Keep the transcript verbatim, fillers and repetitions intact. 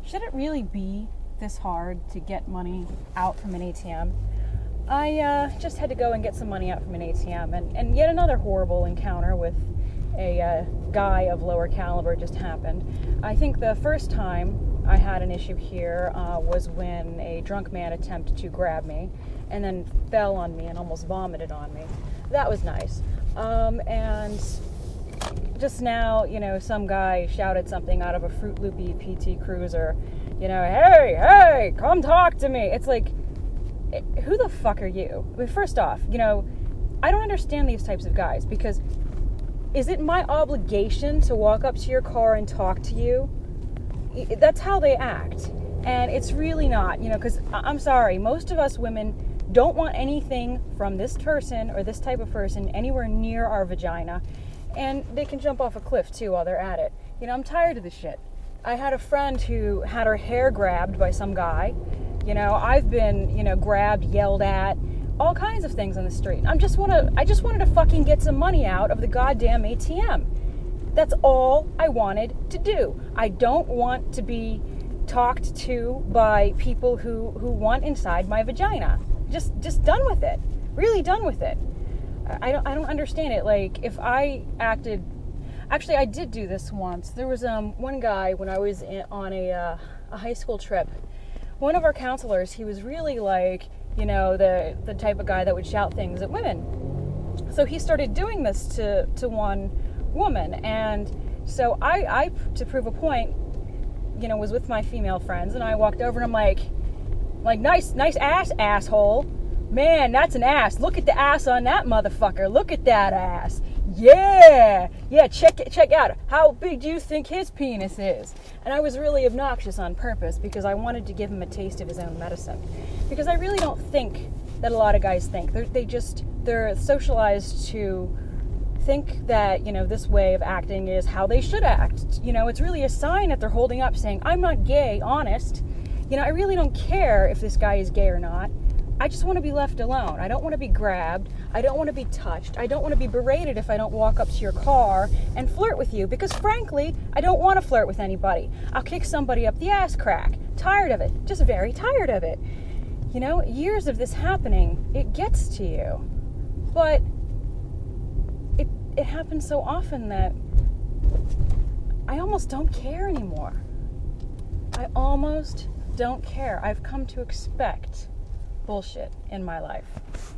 should it really be this hard to get money out from an A T M? I uh, just had to go and get some money out from an A T M, and, and yet another horrible encounter with a uh, guy of lower caliber just happened. I think the first time I had an issue here uh, was when a drunk man attempted to grab me and then fell on me and almost vomited on me. That was nice. Um, and just now, you know, some guy shouted something out of a Fruit Loopy P T Cruiser, you know, hey, hey, come talk to me. It's like, who the fuck are you? I mean, first off, you know, I don't understand these types of guys, because is it my obligation to walk up to your car and talk to you? That's how they act. And it's really not, you know, because I'm sorry, most of us women don't want anything from this person or this type of person anywhere near our vagina. And they can jump off a cliff too while they're at it. You know, I'm tired of this shit. I had a friend who had her hair grabbed by some guy. You know, I've been, you know, grabbed, yelled at, all kinds of things on the street. I'm just wanna, I just wanted to fucking get some money out of the goddamn A T M. That's all I wanted to do. I don't want to be talked to by people who, who want inside my vagina. Just just done with it. Really done with it. I don't I don't understand it. Like, if I acted, actually I did do this once. There was um one guy when I was in, on a uh, a high school trip. One of our counselors, he was really like, you know, the the type of guy that would shout things at women. So he started doing this to to one woman, and so I, I to prove a point, you know, was with my female friends, and I walked over and I'm like, like nice, nice ass, asshole. Man, that's an ass. Look at the ass on that motherfucker. Look at that ass. Yeah, yeah. Check it, check out. How big do you think his penis is? And I was really obnoxious on purpose because I wanted to give him a taste of his own medicine. Because I really don't think that a lot of guys think. They're, they just they're socialized to think that, you know, this way of acting is how they should act. You know, it's really a sign that they're holding up saying, I'm not gay, honest. You know, I really don't care if this guy is gay or not. I just want to be left alone. I don't want to be grabbed. I don't want to be touched. I don't want to be berated if I don't walk up to your car and flirt with you, because frankly, I don't want to flirt with anybody. I'll kick somebody up the ass crack. Tired of it. Just very tired of it. You know, years of this happening, it gets to you. But it it happens so often that I almost don't care anymore. I almost don't care. I've come to expect bullshit in my life.